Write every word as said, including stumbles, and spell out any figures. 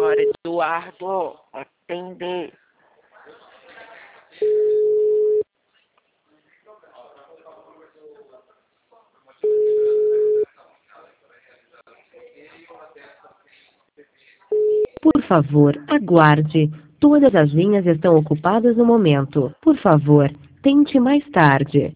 Senhor Eduardo, atende. Por favor, aguarde. Todas as linhas estão ocupadas no momento. Por favor, tente mais tarde.